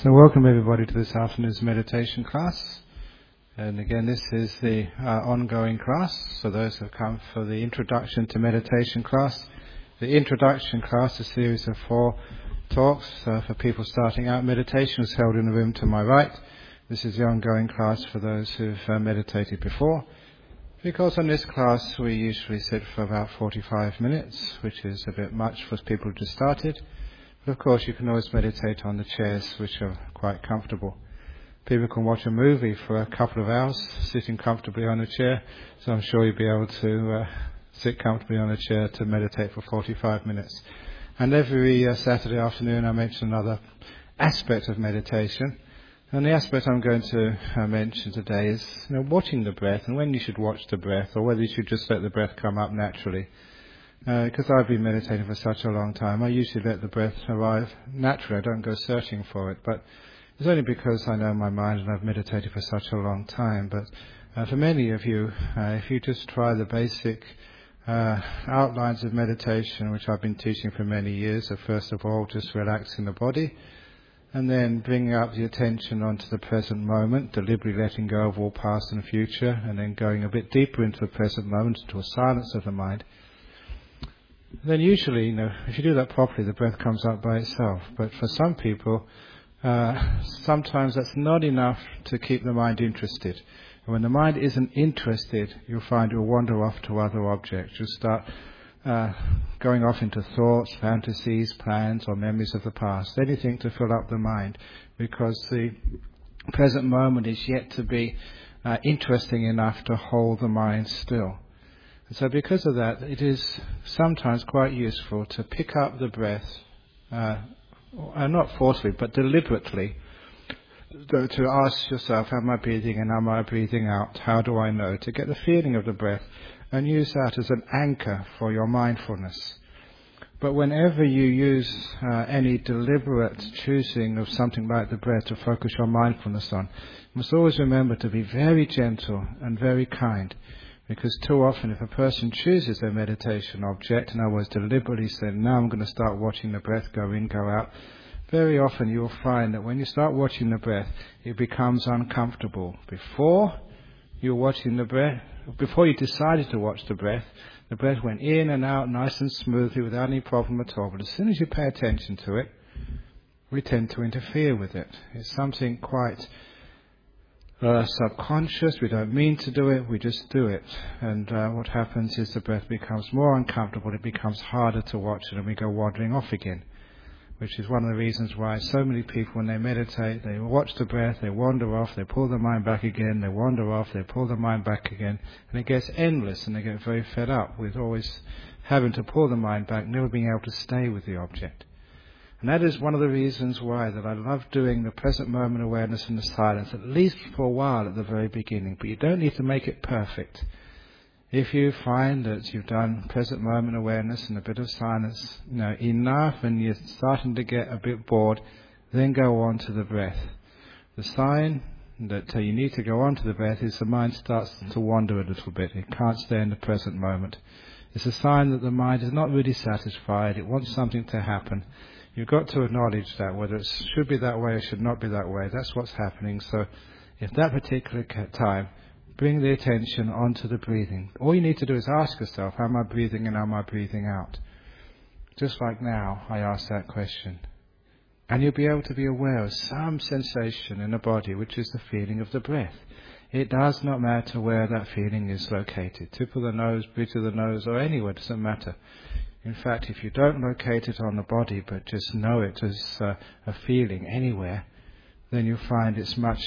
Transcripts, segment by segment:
So welcome everybody to this afternoon's meditation class. And again, this is the ongoing class. So those who have come for the introduction to meditation class. The introduction class, a series of 4 talks for people starting out meditation, was held in the room to my right. This is the ongoing class for those who've meditated before. Because on this class we usually sit for about 45 minutes, which is a bit much for people who just started. But of course you can always meditate on the chairs, which are quite comfortable. People can watch a movie for a couple of hours sitting comfortably on a chair, so I'm sure you'll be able to sit comfortably on a chair to meditate for 45 minutes. And every Saturday afternoon I mention another aspect of meditation. And the aspect I'm going to mention today is watching the breath, and when you should watch the breath, or whether you should just let the breath come up naturally. Because I've been meditating for such a long time, I usually let the breath arrive naturally. I don't go searching for it, but it's only because I know my mind and I've meditated for such a long time. But for many of you, if you just try the basic outlines of meditation, which I've been teaching for many years, so first of all just relaxing the body, and then bringing up the attention onto the present moment, deliberately letting go of all past and future, and then going a bit deeper into the present moment, into a silence of the mind. Then usually, if you do that properly, the breath comes up by itself. But for some people, sometimes that's not enough to keep the mind interested. And when the mind isn't interested, you'll find you'll wander off to other objects. You'll start going off into thoughts, fantasies, plans, or memories of the past. Anything to fill up the mind, because the present moment is yet to be interesting enough to hold the mind still. So because of that, it is sometimes quite useful to pick up the breath, not forcefully, but deliberately, to ask yourself, am I breathing in, am I breathing out? How do I know? To get the feeling of the breath and use that as an anchor for your mindfulness. But whenever you use any deliberate choosing of something like the breath to focus your mindfulness on, you must always remember to be very gentle and very kind. Because too often if a person chooses their meditation object, in other words deliberately saying, now I'm going to start watching the breath go in, go out, very often you will find that when you start watching the breath, it becomes uncomfortable. Before you decided to watch the breath went in and out nice and smoothly without any problem at all. But as soon as you pay attention to it, we tend to interfere with it. It's something quite subconscious. We don't mean to do it, we just do it. And what happens is the breath becomes more uncomfortable, it becomes harder to watch it, and we go wandering off again. Which is one of the reasons why so many people, when they meditate, they watch the breath, they wander off, they pull their mind back again, they wander off, they pull their mind back again, and it gets endless, and they get very fed up with always having to pull the mind back, never being able to stay with the object. And that is one of the reasons why that I love doing the present moment awareness in the silence, at least for a while at the very beginning. But you don't need to make it perfect. If you find that you've done present moment awareness and a bit of silence, enough, and you're starting to get a bit bored, then go on to the breath. The sign that you need to go on to the breath is the mind starts to wander a little bit. It can't stay in the present moment. It's a sign that the mind is not really satisfied. It wants something to happen. You've got to acknowledge that, whether it should be that way or should not be that way. That's what's happening. So if that particular time, bring the attention onto the breathing. All you need to do is ask yourself, am I breathing in, am I breathing out? Just like now, I ask that question. And you'll be able to be aware of some sensation in the body, which is the feeling of the breath. It does not matter where that feeling is located. Tip of the nose, bridge of the nose, or anywhere, it doesn't matter. In fact, if you don't locate it on the body, but just know it as a feeling anywhere, then you'll find it's much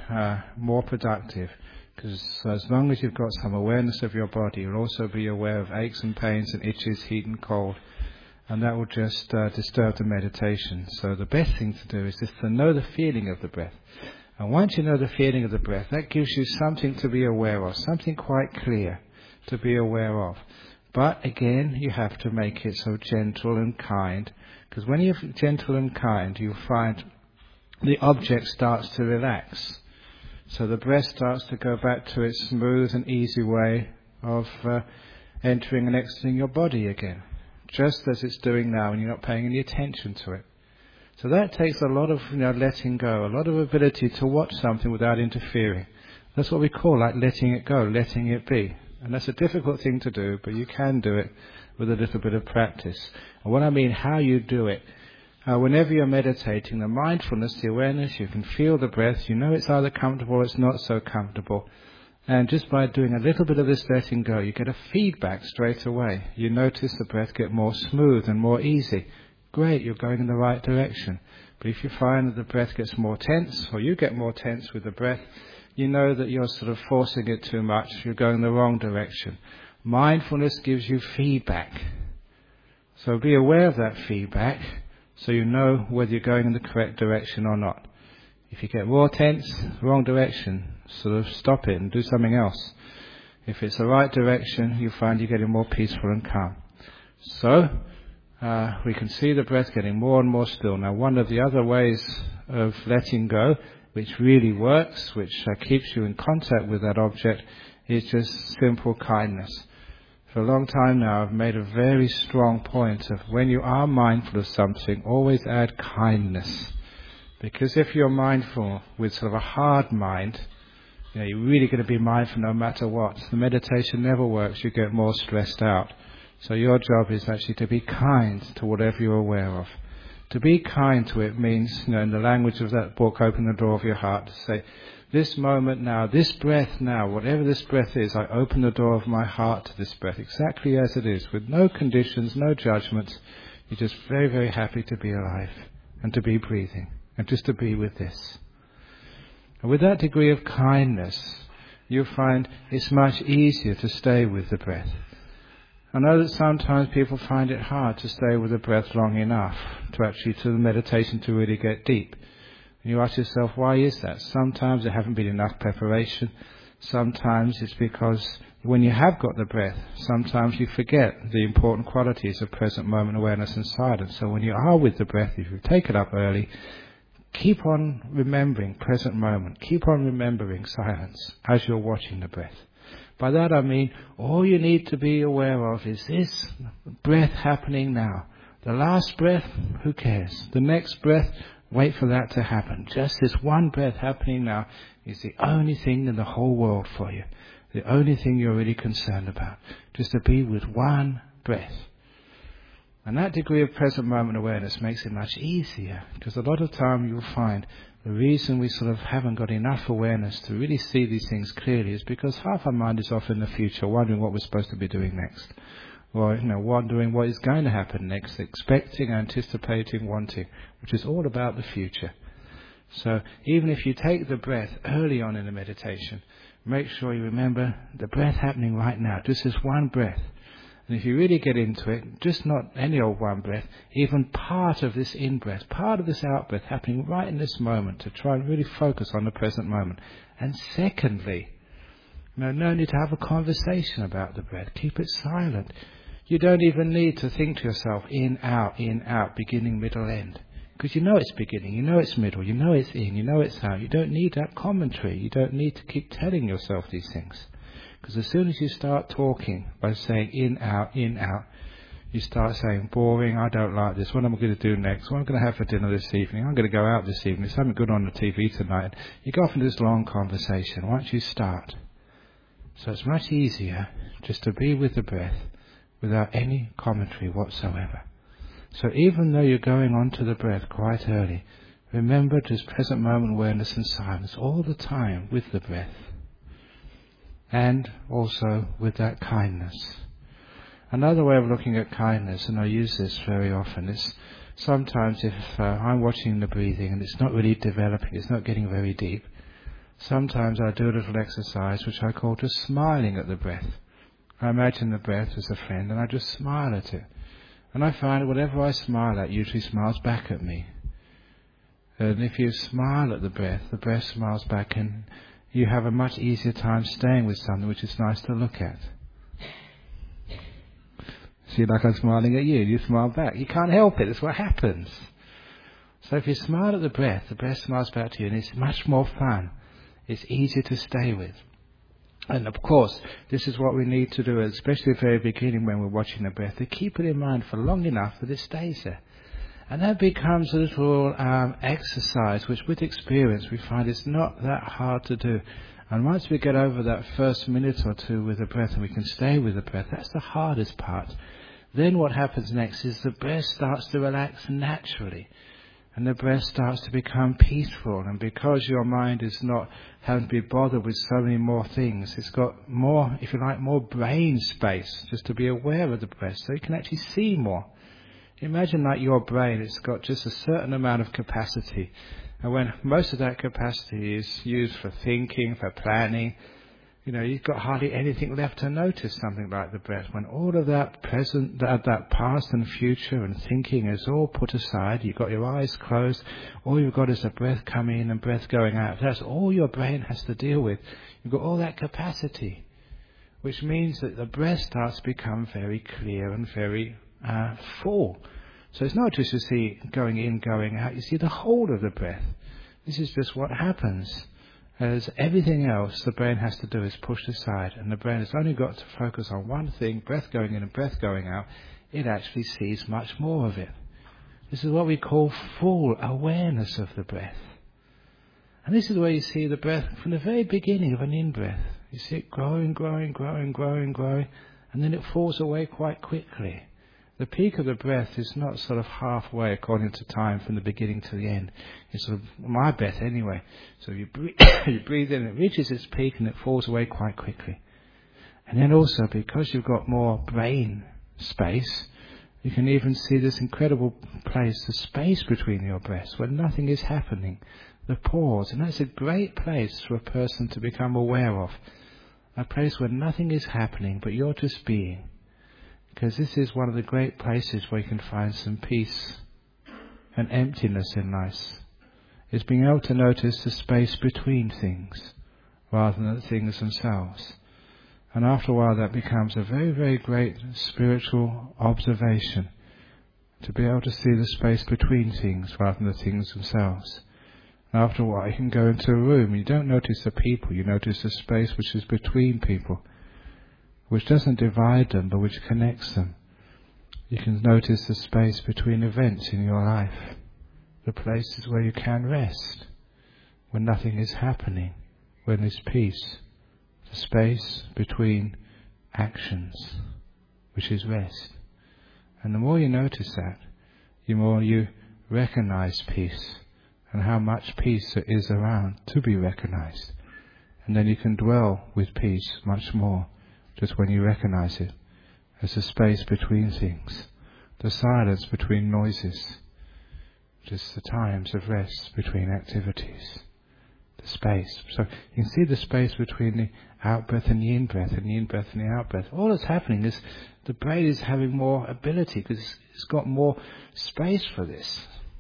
more productive. Because as long as you've got some awareness of your body, you'll also be aware of aches and pains and itches, heat and cold. And that will just disturb the meditation. So the best thing to do is just to know the feeling of the breath. And once you know the feeling of the breath, that gives you something to be aware of, something quite clear to be aware of. But again, you have to make it so gentle and kind, because when you're gentle and kind, you'll find the object starts to relax. So the breath starts to go back to its smooth and easy way of entering and exiting your body again, just as it's doing now, and you're not paying any attention to it. So that takes a lot of letting go, a lot of ability to watch something without interfering. That's what we call like letting it go, letting it be. And that's a difficult thing to do, but you can do it with a little bit of practice. And what I mean, how you do it. Whenever you're meditating, the mindfulness, the awareness, you can feel the breath. You know it's either comfortable or it's not so comfortable. And just by doing a little bit of this letting go, you get a feedback straight away. You notice the breath get more smooth and more easy. Great, you're going in the right direction. But if you find that the breath gets more tense, or you get more tense with the breath, you know that you're sort of forcing it too much. You're going the wrong direction. Mindfulness gives you feedback. So be aware of that feedback so you know whether you're going in the correct direction or not. If you get more tense, wrong direction, sort of stop it and do something else. If it's the right direction, you find you're getting more peaceful and calm. So, we can see the breath getting more and more still. Now, one of the other ways of letting go, which really works, which keeps you in contact with that object, is just simple kindness. For a long time now, I've made a very strong point of when you are mindful of something, always add kindness. Because if you're mindful with sort of a hard mind, you're really going to be mindful no matter what. The meditation never works. You get more stressed out. So your job is actually to be kind to whatever you're aware of. To be kind to it means, in the language of that book, Open the Door of Your Heart, to say, this moment now, this breath now, whatever this breath is, I open the door of my heart to this breath, exactly as it is, with no conditions, no judgments. You're just very, very happy to be alive and to be breathing and just to be with this. And with that degree of kindness, you'll find it's much easier to stay with the breath. I know that sometimes people find it hard to stay with the breath long enough to the meditation to really get deep. And you ask yourself, why is that? Sometimes there haven't been enough preparation. Sometimes it's because when you have got the breath, sometimes you forget the important qualities of present moment awareness and silence. So when you are with the breath, if you take it up early, keep on remembering present moment. Keep on remembering silence as you're watching the breath. By that I mean, all you need to be aware of is this breath happening now. The last breath, who cares? The next breath, wait for that to happen. Just this one breath happening now is the only thing in the whole world for you. The only thing you're really concerned about. Just to be with one breath. And that degree of present moment awareness makes it much easier, because a lot of time you'll find the reason we sort of haven't got enough awareness to really see these things clearly is because half our mind is off in the future, wondering what we're supposed to be doing next. Or, wondering what is going to happen next, expecting, anticipating, wanting, which is all about the future. So even if you take the breath early on in the meditation, make sure you remember the breath happening right now, just this one breath. And if you really get into it, just not any old one breath, even part of this in-breath, part of this out-breath happening right in this moment to try and really focus on the present moment. And secondly, no need to have a conversation about the breath. Keep it silent. You don't even need to think to yourself, in, out, beginning, middle, end. Because you know it's beginning, you know it's middle, you know it's in, you know it's out. You don't need that commentary. You don't need to keep telling yourself these things. Because as soon as you start talking by saying in, out, you start saying, boring, I don't like this, what am I going to do next, what am I going to have for dinner this evening, I'm going to go out this evening, there's something good on the TV tonight. You go off into this long conversation once you start. So it's much easier just to be with the breath without any commentary whatsoever. So even though you're going on to the breath quite early, remember just present moment awareness and silence all the time with the breath. And also with that kindness. Another way of looking at kindness, and I use this very often, is sometimes if I'm watching the breathing and it's not really developing, it's not getting very deep, sometimes I do a little exercise which I call just smiling at the breath. I imagine the breath as a friend and I just smile at it. And I find that whatever I smile at usually smiles back at me. And if you smile at the breath smiles back, and you have a much easier time staying with something which is nice to look at. See, like I'm smiling at you, you smile back. You can't help it, it's what happens. So if you smile at the breath smiles back to you, and it's much more fun. It's easier to stay with. And of course, this is what we need to do, especially at the very beginning when we're watching the breath, to keep it in mind for long enough that it stays there. And that becomes a little exercise, which with experience we find it's not that hard to do. And once we get over that first minute or two with the breath and we can stay with the breath, that's the hardest part. Then what happens next is the breath starts to relax naturally. And the breath starts to become peaceful. And because your mind is not having to be bothered with so many more things, it's got more, if you like, more brain space just to be aware of the breath. So you can actually see more. Imagine like your brain, it's got just a certain amount of capacity. And when most of that capacity is used for thinking, for planning, you've got hardly anything left to notice something like the breath. When all of that present, that past and future and thinking is all put aside, you've got your eyes closed, all you've got is a breath coming in and breath going out. That's all your brain has to deal with. You've got all that capacity, which means that the breath starts to become very clear and very full. So it's not just you see going in, going out, you see the whole of the breath. This is just what happens. As everything else the brain has to do is pushed aside, and the brain has only got to focus on one thing, breath going in and breath going out. It actually sees much more of it. This is what we call full awareness of the breath. And this is where you see the breath from the very beginning of an in-breath. You see it growing, growing, growing, growing, growing, and then it falls away quite quickly. The peak of the breath is not sort of halfway according to time from the beginning to the end. It's sort of my breath anyway. So you breathe in, it reaches its peak and it falls away quite quickly. And then also because you've got more brain space, you can even see this incredible place, the space between your breaths where nothing is happening, the pause. And that's a great place for a person to become aware of. A place where nothing is happening but you're just being. Because this is one of the great places where you can find some peace and emptiness in life. Is being able to notice the space between things rather than the things themselves. And after a while that becomes a very, very great spiritual observation. To be able to see the space between things rather than the things themselves. And after a while you can go into a room and you don't notice the people, you notice the space which is between people. Which doesn't divide them, but which connects them. You can notice the space between events in your life, the places where you can rest, when nothing is happening, when there's peace, the space between actions, which is rest. And the more you notice that, the more you recognize peace, and how much peace there is around to be recognized. And then you can dwell with peace much more. Just when you recognize it as the space between things, the silence between noises, just the times of rest between activities, the space. So you can see the space between the out-breath and the in-breath, and the in-breath and the out-breath. All that's happening is the brain is having more ability because it's got more space for this.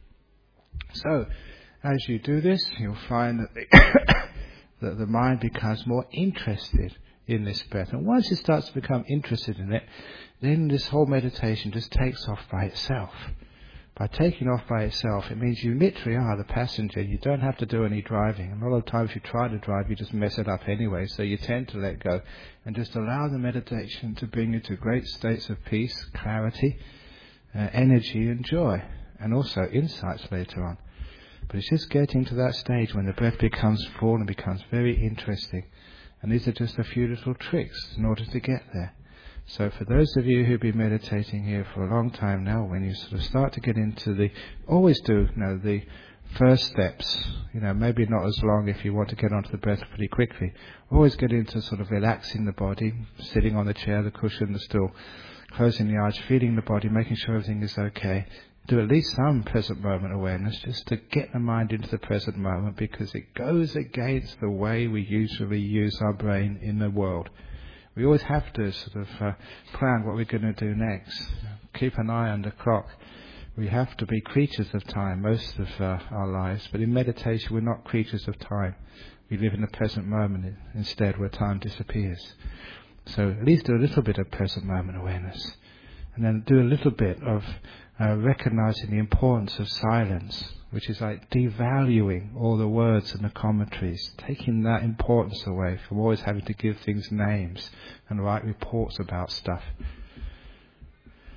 So as you do this, you'll find that that the mind becomes more interested in this breath. And once it starts to become interested in it, then this whole meditation just takes off by itself. By taking off by itself, it means you literally are the passenger. You don't have to do any driving. And a lot of times if you try to drive, you just mess it up anyway. So you tend to let go and just allow the meditation to bring you to great states of peace, clarity, energy and joy. And also insights later on. But it's just getting to that stage when the breath becomes full and becomes very interesting. And these are just a few little tricks in order to get there. So for those of you who've been meditating here for a long time now, when you sort of start to get into always do, the first steps, maybe not as long if you want to get onto the breath pretty quickly. Always get into sort of relaxing the body, sitting on the chair, the cushion, the stool, closing the eyes, feeling the body, making sure everything is okay. Do at least some present moment awareness just to get the mind into the present moment, because it goes against the way we usually use our brain in the world. We always have to sort of plan what we're going to do next. Keep an eye on the clock. We have to be creatures of time most of our lives, but in meditation we're not creatures of time. We live in the present moment instead, where time disappears. So at least do a little bit of present moment awareness, and then do a little bit of recognizing the importance of silence, which is like devaluing all the words and the commentaries, taking that importance away from always having to give things names and write reports about stuff.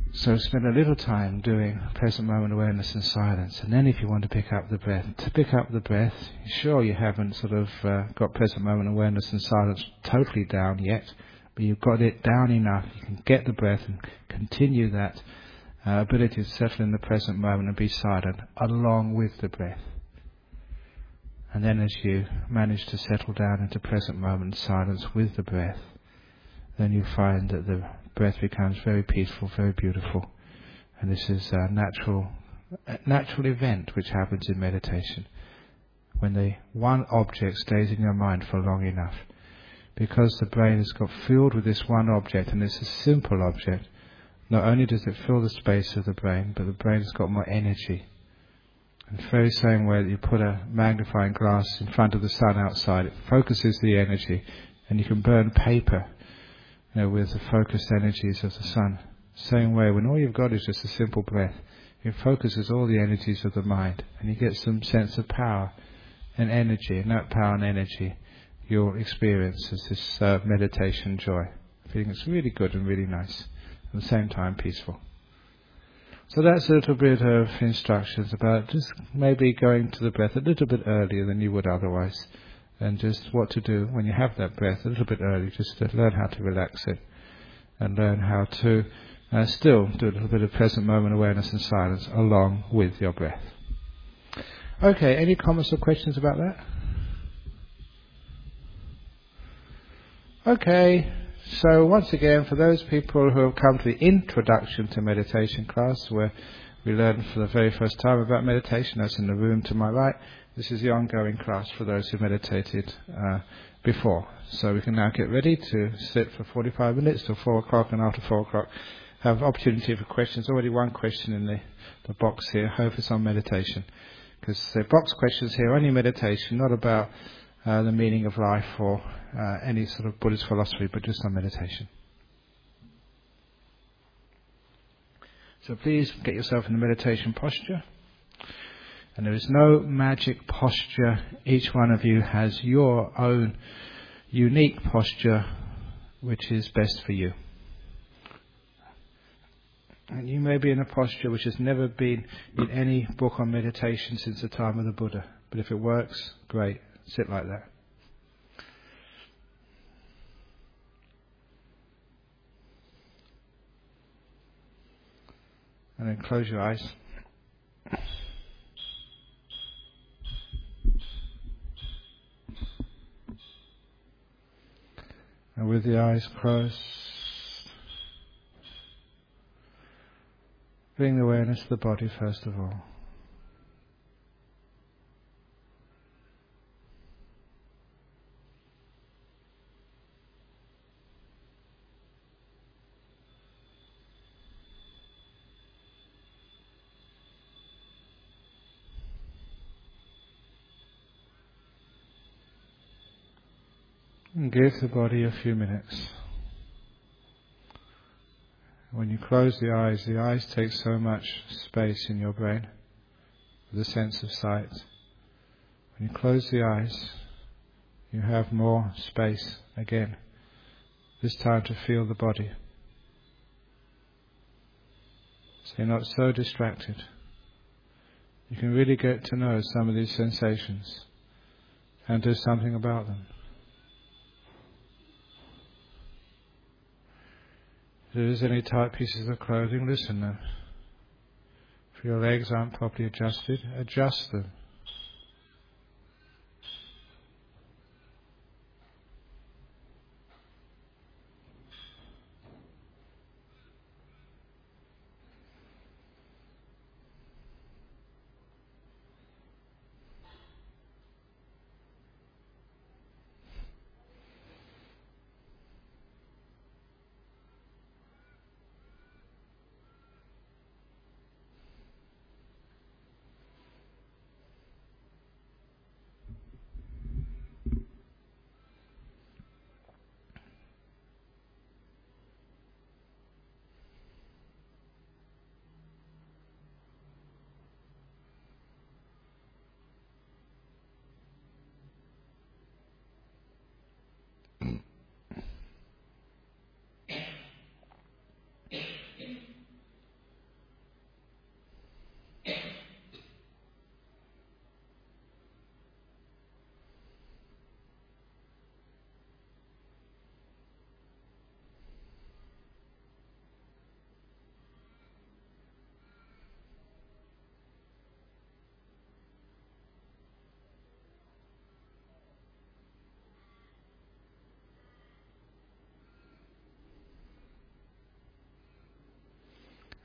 So spend a little time doing present moment awareness and silence, and then if you want to pick up the breath, sure you haven't sort of got present moment awareness and silence totally down yet, but you've got it down enough, you can get the breath and continue that ability to settle in the present moment and be silent along with the breath. And then as you manage to settle down into present moment silence with the breath, then you find that the breath becomes very peaceful, very beautiful. And this is a natural event which happens in meditation. When the one object stays in your mind for long enough. Because the brain has got filled with this one object, and it's a simple object, not only does it fill the space of the brain, but the brain has got more energy. In the very same way that you put a magnifying glass in front of the sun outside, it focuses the energy, and you can burn paper with the focused energies of the sun. Same way, when all you've got is just a simple breath, it focuses all the energies of the mind, and you get some sense of power and energy, and that power and energy you'll experience as this meditation joy. Feeling it's really good and really nice, at the same time peaceful. So that's a little bit of instructions about just maybe going to the breath a little bit earlier than you would otherwise, and just what to do when you have that breath a little bit early, just to learn how to relax it and learn how to still do a little bit of present moment awareness and silence along with your breath. Okay, any comments or questions about that? Okay, so once again, for those people who have come to the introduction to meditation class, where we learn for the very first time about meditation, that's in the room to my right, this is the ongoing class for those who meditated before. So we can now get ready to sit for 45 minutes till 4 o'clock, and after 4 o'clock have opportunity for questions. Already one question in the box here. I hope it's on meditation, because the box questions here are only meditation, not about the meaning of life or any sort of Buddhist philosophy, but just on meditation. So please get yourself in the meditation posture. And there is no magic posture. Each one of you has your own unique posture, which is best for you. And you may be in a posture which has never been in any book on meditation since the time of the Buddha. But if it works, great. Sit like that. And then close your eyes. And with the eyes closed, bring the awareness to the body first of all. And give the body a few minutes. When you close the eyes take so much space in your brain, with the sense of sight. When you close the eyes, you have more space again, this time to feel the body. So you're not so distracted. You can really get to know some of these sensations and do something about them. If there is any tight pieces of clothing, loosen them. If your legs aren't properly adjusted, adjust them.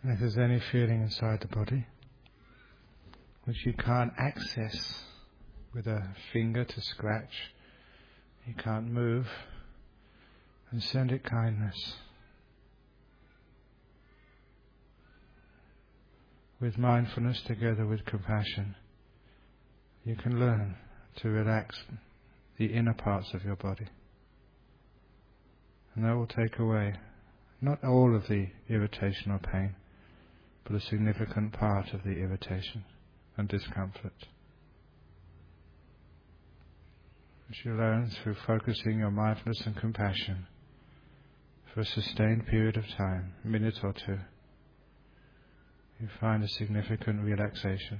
And if there's any feeling inside the body which you can't access with a finger to scratch, you can't move, and send it kindness. With mindfulness together with compassion, you can learn to relax the inner parts of your body. And that will take away not all of the irritation or pain, but a significant part of the irritation and discomfort. Which you learn through focusing your mindfulness and compassion for a sustained period of time, a minute or two, you find a significant relaxation.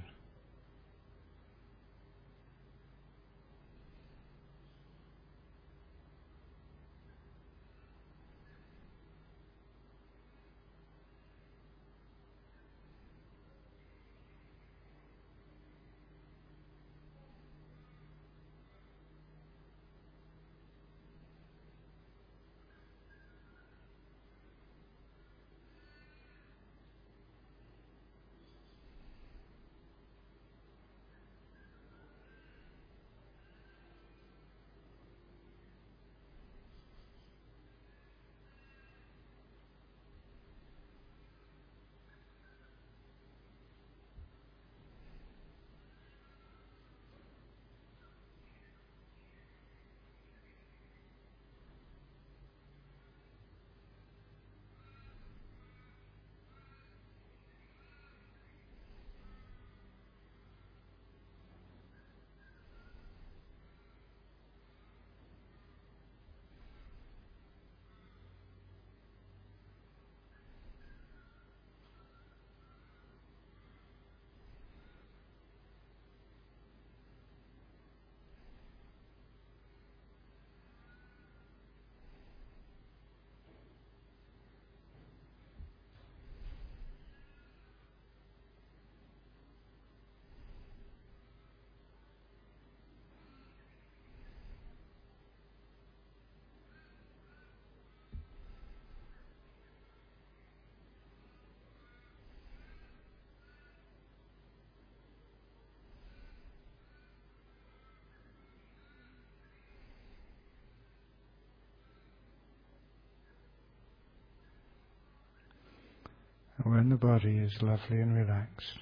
And when the body is lovely and relaxed,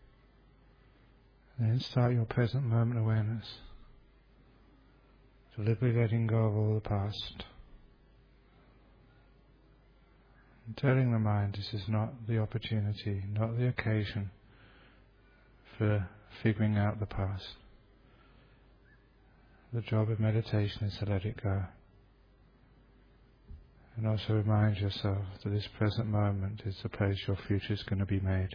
then start your present moment awareness, deliberately letting go of all the past, and telling the mind this is not the opportunity, not the occasion for figuring out the past. The job of meditation is to let it go. And also remind yourself that this present moment is the place your future is going to be made.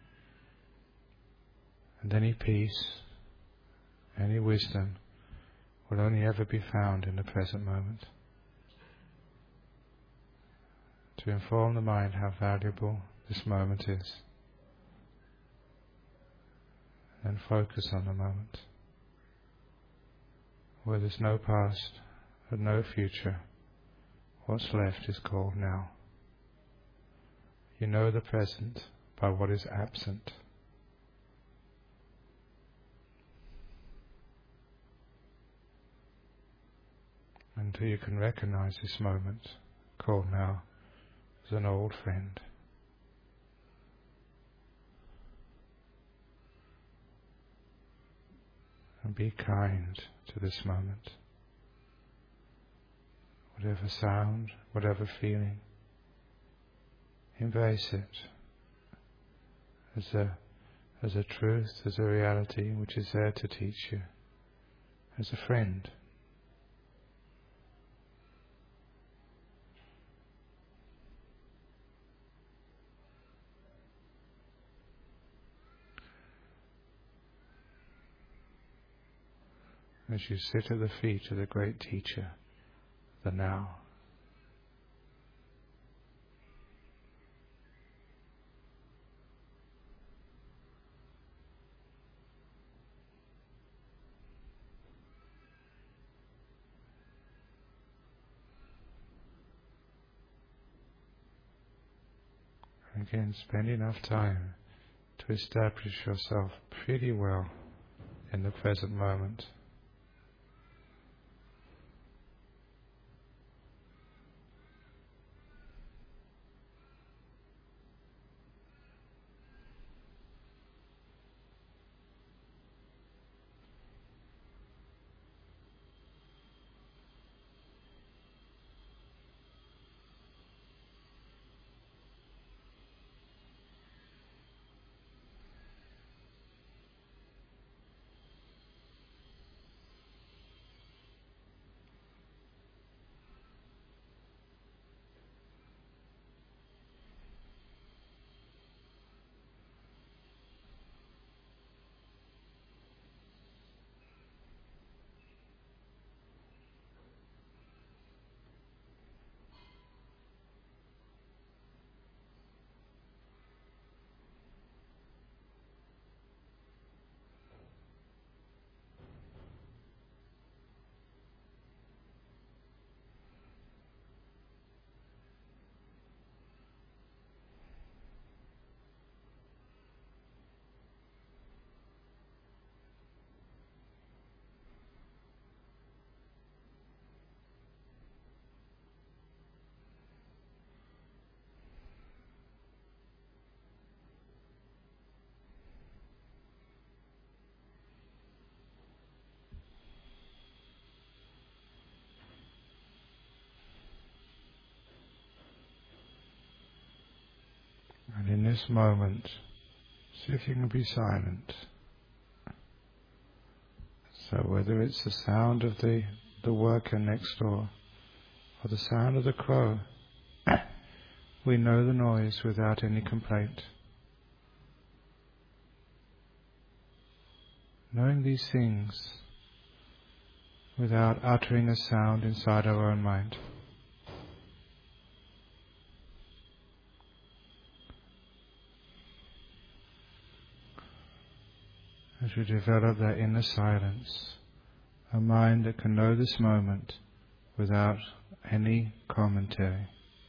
And any peace, any wisdom will only ever be found in the present moment. To inform the mind how valuable this moment is. And focus on the moment. Where there's no past and no future, what's left is called now. You know the present by what is absent. Until you can recognize this moment, called now, as an old friend. And be kind to this moment. Whatever sound, whatever feeling, embrace it as a truth, as a reality which is there to teach you, as a friend. As you sit at the feet of the great teacher, the now. Again, spend enough time to establish yourself pretty well in the present moment. And in this moment, see if you can be silent. So whether it's the sound of the worker next door or the sound of the crow, we know the noise without any complaint. Knowing these things without uttering a sound inside our own mind. As we develop that inner silence, a mind that can know this moment without any commentary.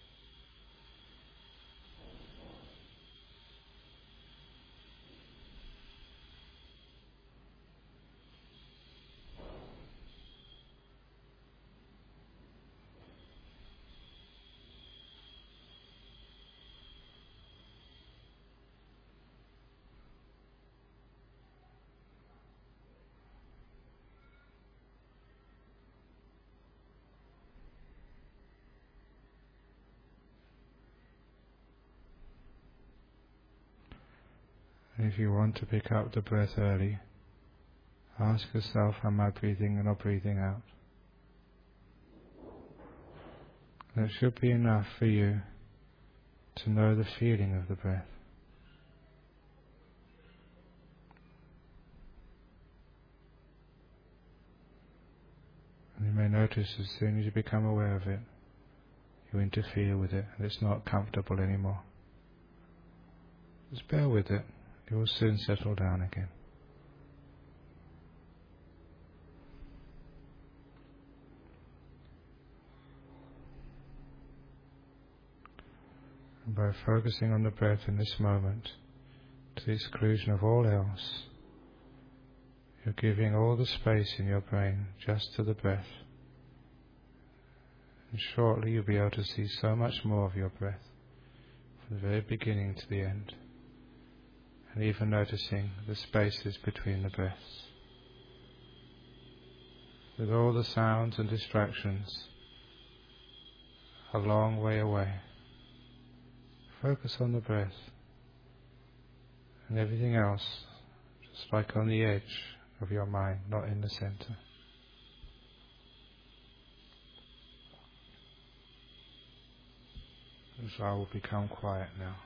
And if you want to pick up the breath early, ask yourself, am I breathing in or breathing out? That should be enough for you to know the feeling of the breath. And you may notice as soon as you become aware of it, you interfere with it and it's not comfortable anymore. Just bear with it. It will soon settle down again. And by focusing on the breath in this moment, to the exclusion of all else, you're giving all the space in your brain just to the breath. And shortly you'll be able to see so much more of your breath, from the very beginning to the end. And even noticing the spaces between the breaths. With all the sounds and distractions a long way away, focus on the breath and everything else just like on the edge of your mind, not in the center. So I will become quiet now.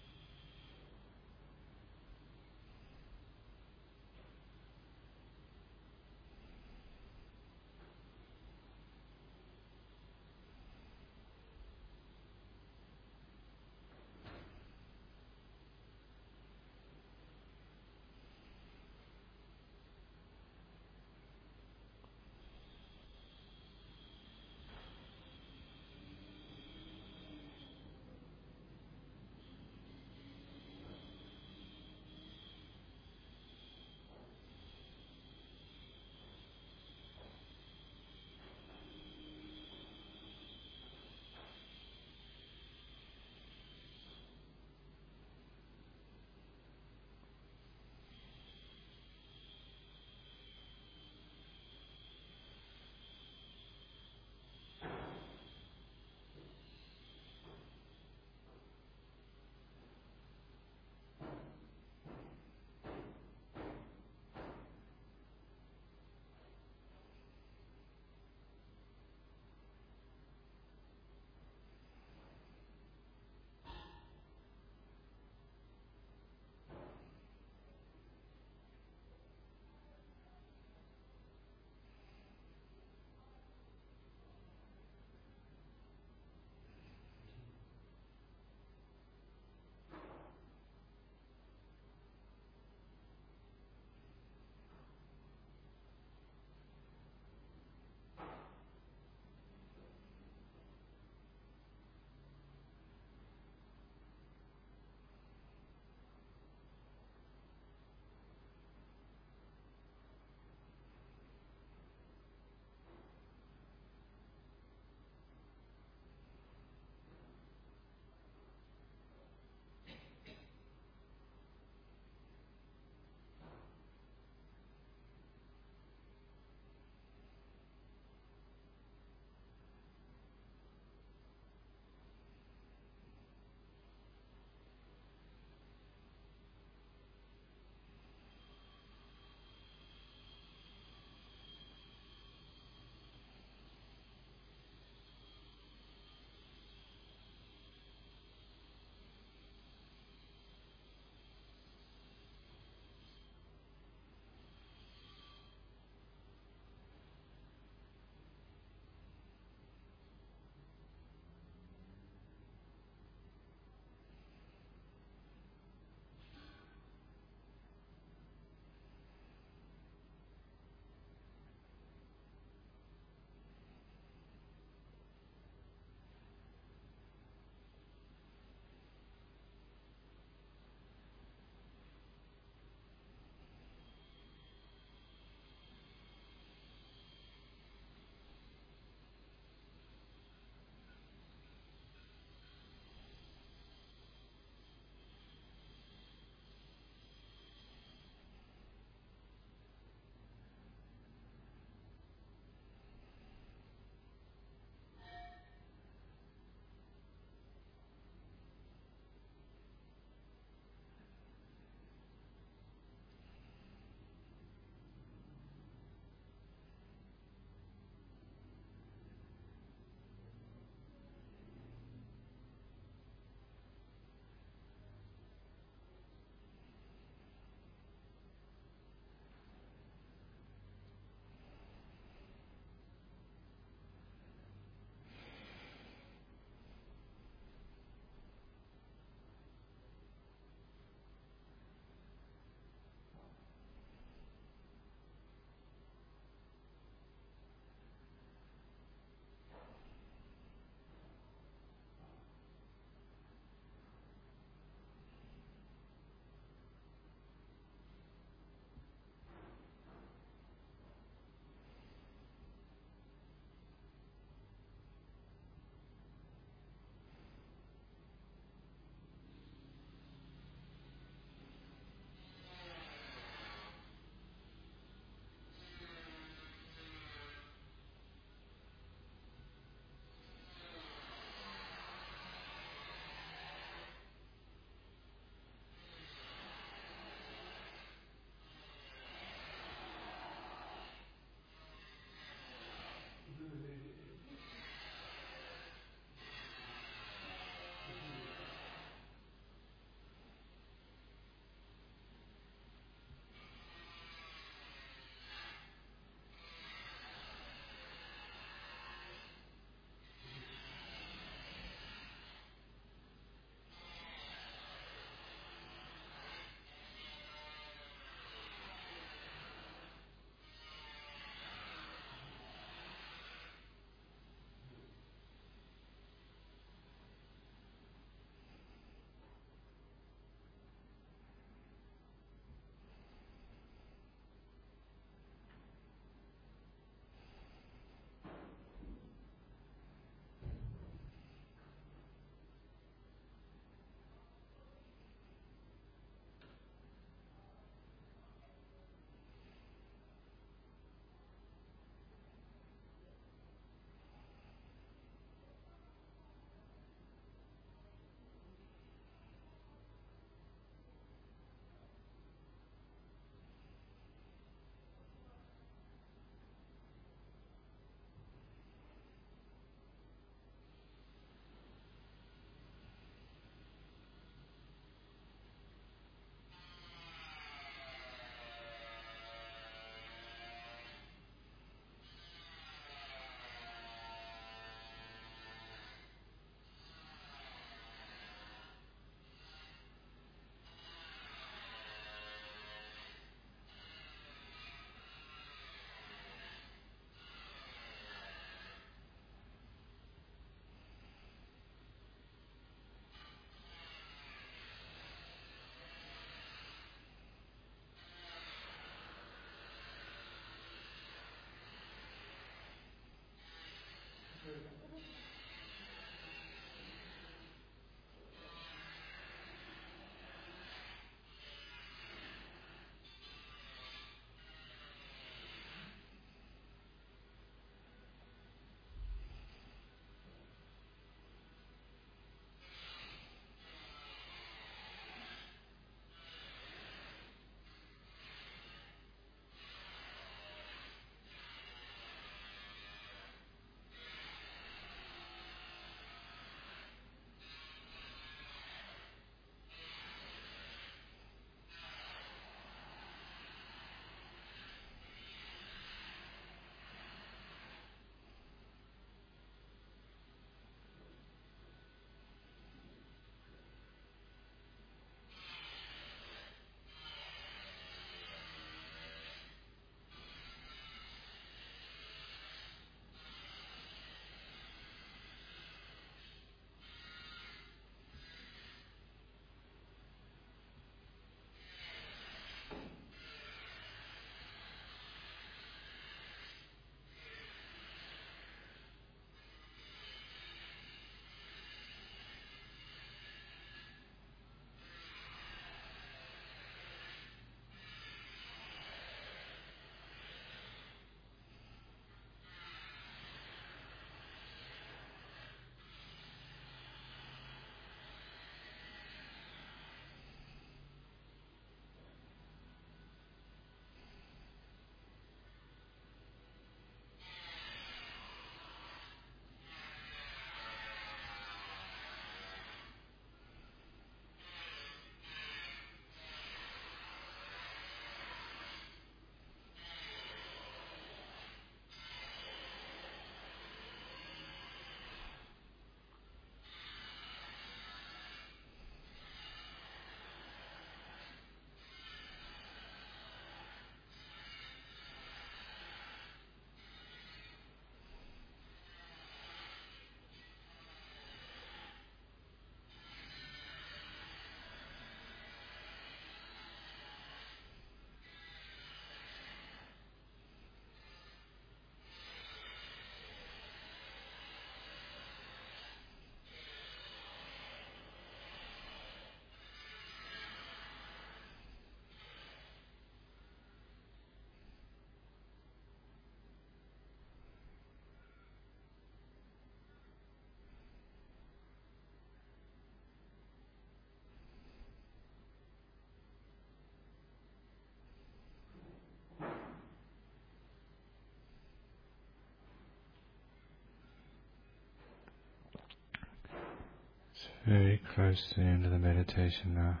Very close to the end of the meditation now.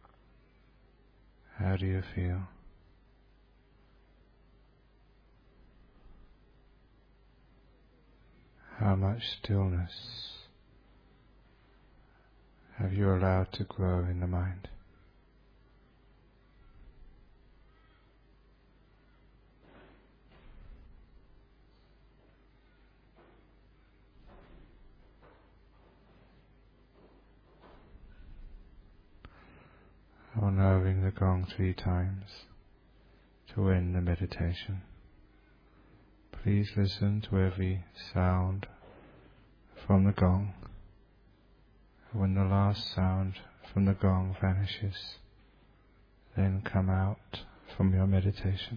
How do you feel? How much stillness have you allowed to grow in the mind? On ring the gong 3 times to end the meditation. Please listen to every sound from the gong. When the last sound from the gong vanishes, then come out from your meditation.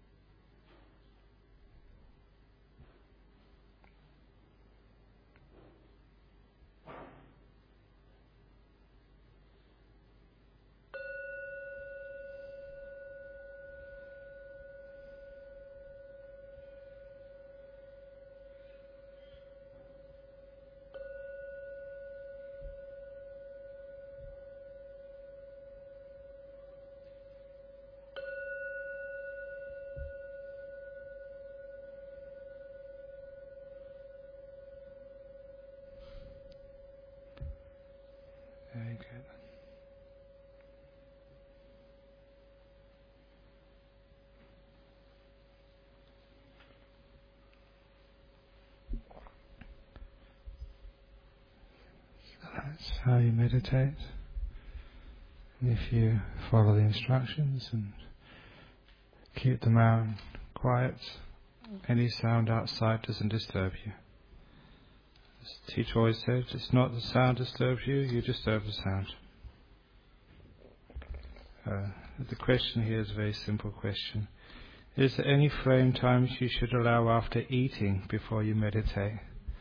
Very good. So that's how you meditate. And if you follow the instructions and keep the mind quiet, any sound outside doesn't disturb you. As teacher always says, it's not the sound disturbs you, you disturb the sound. The question here is a very simple question. Is there any frame times you should allow after eating before you meditate?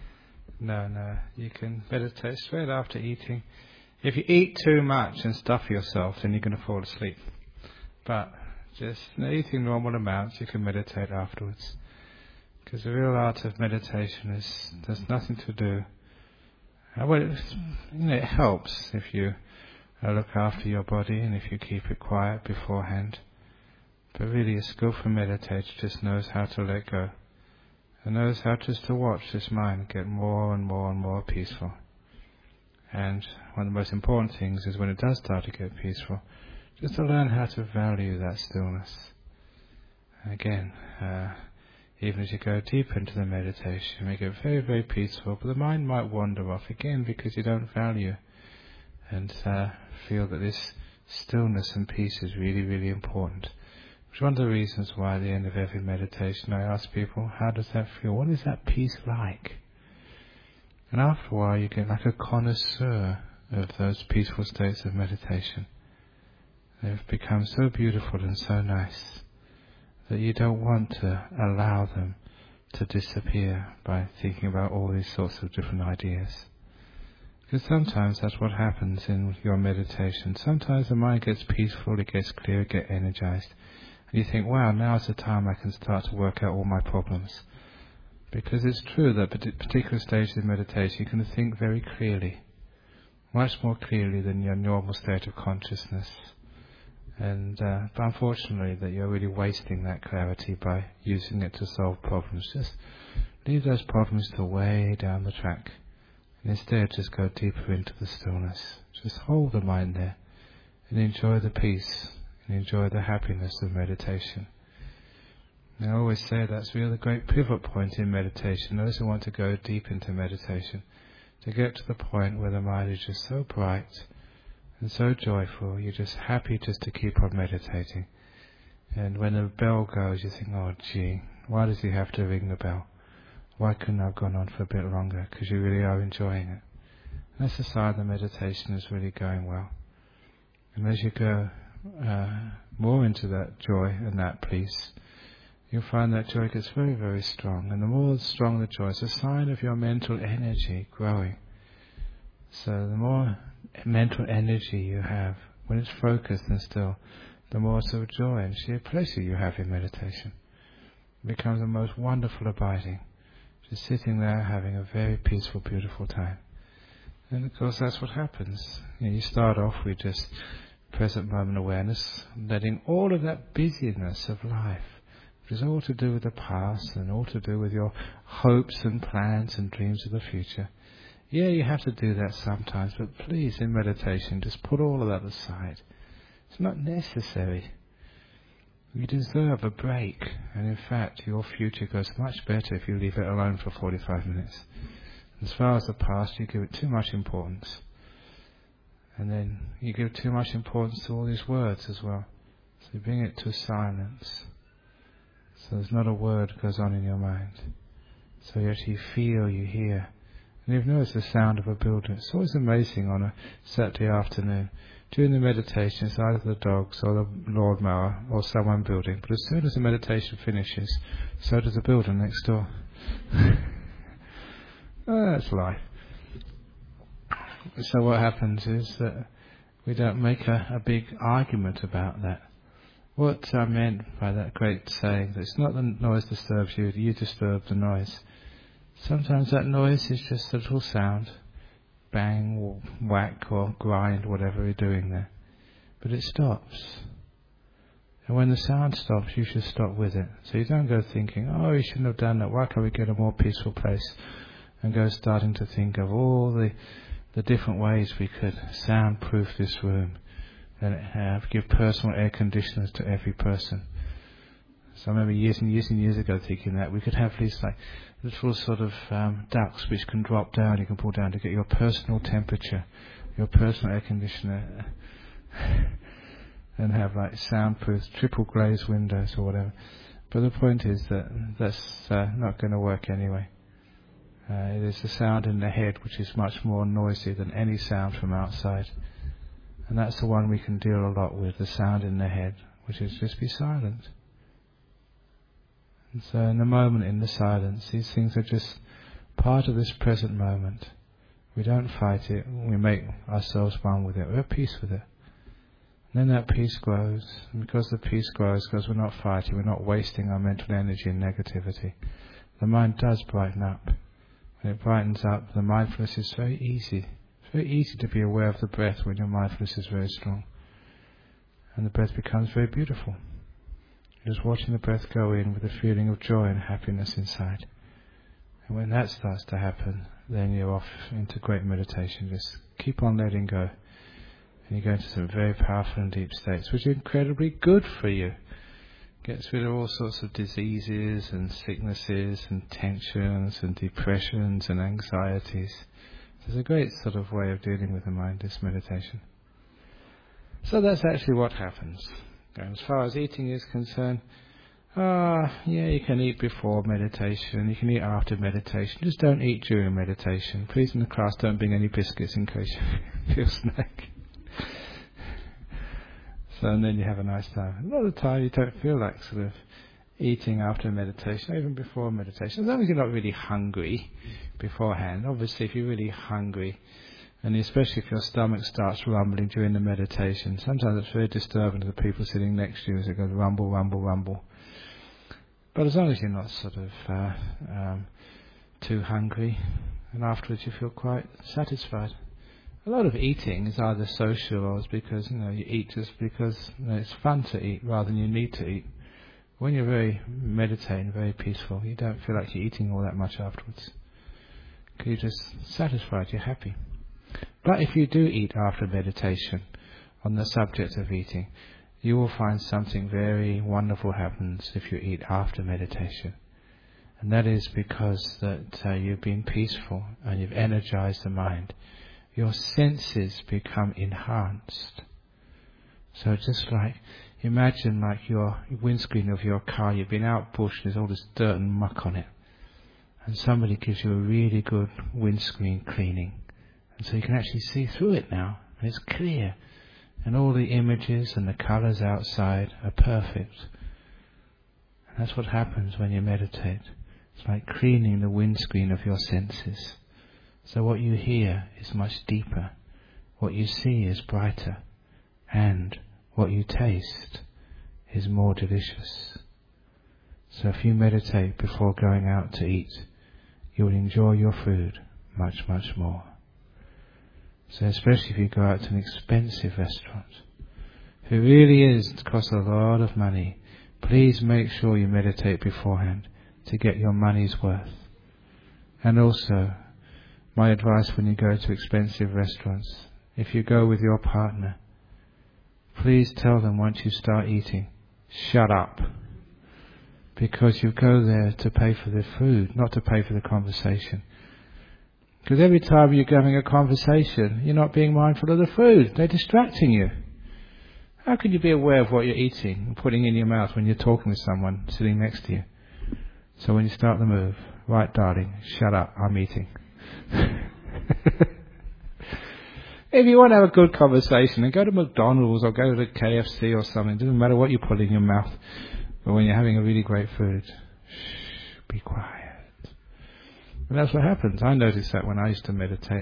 No, you can meditate straight after eating. If you eat too much and stuff yourself, then you're going to fall asleep. But just eating normal amounts, you can meditate afterwards. Because the real art of meditation is there's nothing to do. Well, it helps if you look after your body and if you keep it quiet beforehand. But really, a skillful meditator just knows how to let go, and knows how just to watch this mind get more and more and more peaceful. And one of the most important things is when it does start to get peaceful, just to learn how to value that stillness. Again, even as you go deeper into the meditation, you may get very, very peaceful, but the mind might wander off again because you don't value and feel that this stillness and peace is really, really important. Which is one of the reasons why at the end of every meditation I ask people, how does that feel? What is that peace like? And after a while you get like a connoisseur of those peaceful states of meditation. They've become so beautiful and so nice that you don't want to allow them to disappear by thinking about all these sorts of different ideas. Because sometimes that's what happens in your meditation. Sometimes the mind gets peaceful, it gets clear, it gets energized. And you think, wow, now's the time I can start to work out all my problems. Because it's true that at particular stages of meditation you can think very clearly. Much more clearly than your normal state of consciousness. And but unfortunately that you're really wasting that clarity by using it to solve problems. Just leave those problems to way down the track. And instead just go deeper into the stillness. Just hold the mind there and enjoy the peace and enjoy the happiness of meditation. And I always say that's really the great pivot point in meditation. Those who want to go deep into meditation, to get to the point where the mind is just so bright and so joyful, you're just happy just to keep on meditating. And when the bell goes, you think, oh gee, why does he have to ring the bell? Why couldn't I have gone on for a bit longer? Because you really are enjoying it. And that's a sign the meditation is really going well. And as you go more into that joy and that peace, you'll find that joy gets very, very strong. And the more strong the joy, it's a sign of your mental energy growing. So the more mental energy you have, when it's focused and still, the more sort of joy and sheer pleasure you have in meditation. It becomes the most wonderful abiding. Just sitting there having a very peaceful, beautiful time. And of course that's what happens. You start off with just present moment awareness, letting all of that busyness of life, which is all to do with the past and all to do with your hopes and plans and dreams of the future. Yeah, you have to do that sometimes, but please, in meditation, just put all of that aside. It's not necessary. You deserve a break, and in fact, your future goes much better if you leave it alone for 45 minutes. As far as the past, you give it too much importance. And then you give too much importance to all these words as well. So you bring it to silence. So there's not a word goes on in your mind. So you actually feel, you hear. And you've noticed the sound of a building. It's always amazing on a Saturday afternoon. During the meditation, it's either the dogs or the lawnmower or someone building. But as soon as the meditation finishes, so does the building next door. That's life. So what happens is that we don't make a big argument about that. What I meant by that great saying, that it's not the noise disturbs you, you disturb the noise. Sometimes that noise is just a little sound, bang or whack or grind, whatever you're doing there. But it stops. And when the sound stops, you should stop with it. So you don't go thinking, oh, you shouldn't have done that, why can't we get a more peaceful place? And go starting to think of all the different ways we could soundproof this room and give personal air conditioners to every person. So I remember years and years and years ago thinking that we could have these like little sort of ducts which can drop down, you can pull down to get your personal temperature, your personal air conditioner, and have like soundproof triple glazed windows or whatever. But the point is that that's not going to work anyway. It is the sound in the head which is much more noisy than any sound from outside. And that's the one we can deal a lot with, the sound in the head, which is just be silent. And so in the moment, in the silence, these things are just part of this present moment. We don't fight it, we make ourselves one with it, we're at peace with it. And then that peace grows, and because the peace grows, because we're not fighting, we're not wasting our mental energy in negativity, the mind does brighten up. When it brightens up, the mindfulness is very easy. It's very easy to be aware of the breath when your mindfulness is very strong. And the breath becomes very beautiful. You're just watching the breath go in with a feeling of joy and happiness inside. And when that starts to happen, then you're off into great meditation. Just keep on letting go. And you go into some very powerful and deep states, which are incredibly good for you. Gets rid of all sorts of diseases and sicknesses and tensions and depressions and anxieties. It's a great sort of way of dealing with the mind, this meditation. So that's actually what happens. And as far as eating is concerned, you can eat before meditation, you can eat after meditation. Just don't eat during meditation. Please in the class don't bring any biscuits in case you feel snack. So and then you have a nice time. A lot of the time you don't feel like sort of eating after meditation, or even before meditation. As long as you're not really hungry beforehand. Obviously if you're really hungry, and especially if your stomach starts rumbling during the meditation, sometimes it's very disturbing to the people sitting next to you as it goes rumble, rumble, rumble. But as long as you're not sort of too hungry, and afterwards you feel quite satisfied. A lot of eating is either social or it's because you eat just because it's fun to eat rather than you need to eat. When you're very meditating, very peaceful, you don't feel like you're eating all that much afterwards. You're just satisfied, you're happy. But if you do eat after meditation on the subject of eating, you will find something very wonderful happens if you eat after meditation. And that is because that you've been peaceful and you've energized the mind. Your senses become enhanced. So just like, imagine like your windscreen of your car, you've been out bush, there's all this dirt and muck on it. And somebody gives you a really good windscreen cleaning. And so you can actually see through it now, and it's clear. And all the images and the colours outside are perfect. And that's what happens when you meditate. It's like cleaning the windscreen of your senses. So what you hear is much deeper, what you see is brighter, and what you taste is more delicious. So if you meditate before going out to eat, you will enjoy your food much, much more. So especially if you go out to an expensive restaurant, if it really is, it costs a lot of money, please make sure you meditate beforehand to get your money's worth. And also, my advice when you go to expensive restaurants, if you go with your partner, please tell them once you start eating, shut up. Because you go there to pay for the food, not to pay for the conversation. Because every time you're having a conversation, you're not being mindful of the food. They're distracting you. How can you be aware of what you're eating and putting in your mouth when you're talking with someone sitting next to you? So when you start the move, right, darling, shut up, I'm eating. If you want to have a good conversation, then go to McDonald's or go to KFC or something. It doesn't matter what you put in your mouth. But when you're having a really great food, be quiet. And that's what happens. I noticed that when I used to meditate.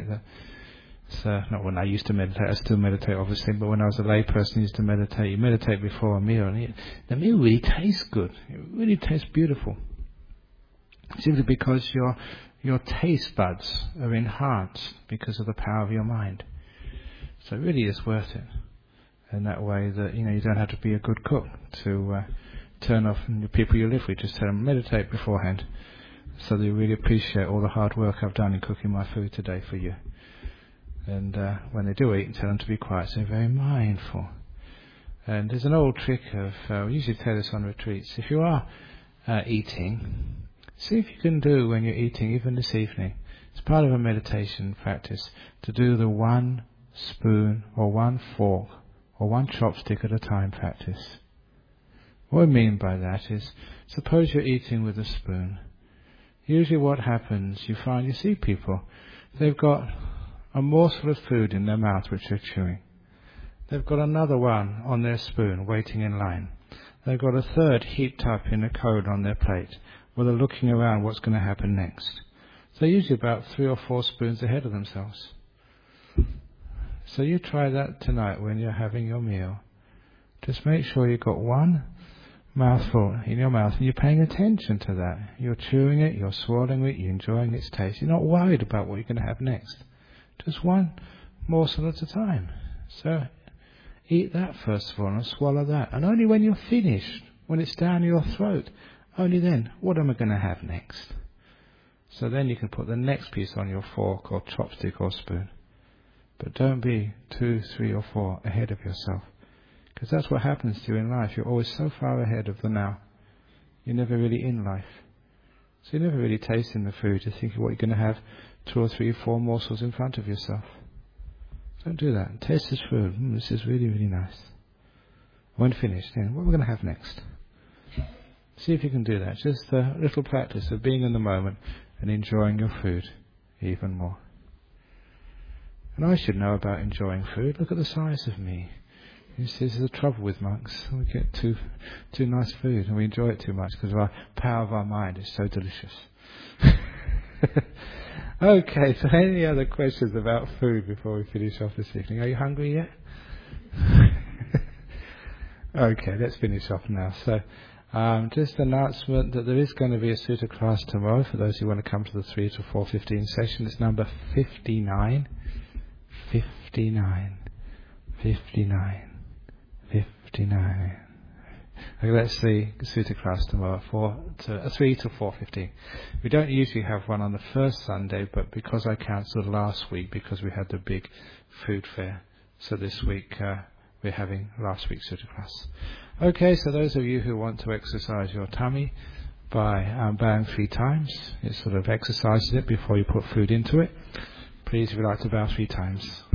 Not when I used to meditate, I still meditate obviously, but when I was a lay person, I used to meditate. You meditate before a meal, and the meal really tastes good. It really tastes beautiful. Simply because your taste buds are enhanced because of the power of your mind. So it really is worth it. In that way that, you don't have to be a good cook to turn off the people you live with. Just tell them, meditate beforehand, so they really appreciate all the hard work I've done in cooking my food today for you. And when they do eat, tell them to be quiet, so they're very mindful. And there's an old trick of, we usually tell this on retreats, if you are eating, see if you can do when you're eating, even this evening, it's part of a meditation practice, to do the one spoon or one fork or one chopstick at a time practice. What I mean by that is, suppose you're eating with a spoon. Usually what happens, you see people, they've got a morsel of food in their mouth which they're chewing. They've got another one on their spoon waiting in line. They've got a third heaped up in a cone on their plate, where they're looking around what's going to happen next. So they're usually about 3 or 4 spoons ahead of themselves. So you try that tonight when you're having your meal. Just make sure you've got one mouthful in your mouth and you're paying attention to that. You're chewing it, you're swallowing it, you're enjoying its taste. You're not worried about what you're going to have next. Just one morsel at a time. So eat that first of all and swallow that. And only when you're finished, when it's down your throat, only then, what am I going to have next? So then you can put the next piece on your fork or chopstick or spoon. But don't be 2, 3 or 4 ahead of yourself. Because that's what happens to you in life. You're always so far ahead of the now. You're never really in life. So you're never really tasting the food. You're thinking what you're going to have 2 or 3 or 4 morsels in front of yourself. Don't do that. Taste this food. This is really, really nice. When finished, then what are we going to have next? See if you can do that. Just a little practice of being in the moment and enjoying your food even more. And I should know about enjoying food. Look at the size of me. This is the trouble with monks. We get too nice food and we enjoy it too much because our power of our mind is so delicious. Okay, so any other questions about food before we finish off this evening? Are you hungry yet? Okay, let's finish off now. So, just an announcement that there is going to be a Sutta class tomorrow for those who want to come to the 3 to 4:15 session. It's number 59. 59. Okay, let's see Sutta class tomorrow, 3 to 4:15. We don't usually have one on the first Sunday, but because I cancelled last week because we had the big food fair, so this week we're having last week's Sutta class. Okay, so those of you who want to exercise your tummy by bowing 3 times, it sort of exercises it before you put food into it. Please, if you'd like to bow 3 times.